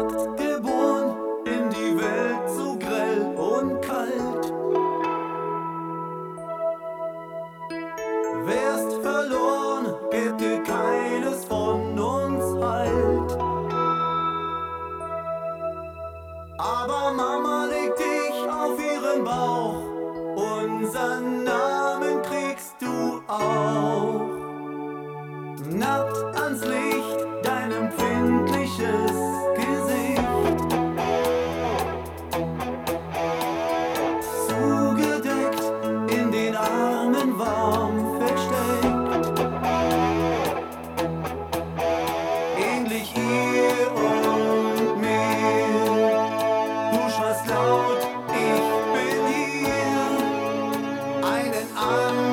nackt geboren, in die Welt so grell und kalt. Wärst verloren, hätte keines von uns Halt. Aber Mama legt dich auf ihren Bauch, unseren Namen kriegst du auch. Nackt ans Licht, dein empfindliches Gesicht. Zugedeckt, in den Armen warm versteckt. Ähnlich ihr und mir. Du schreist laut, ich bin hier. Einen Arm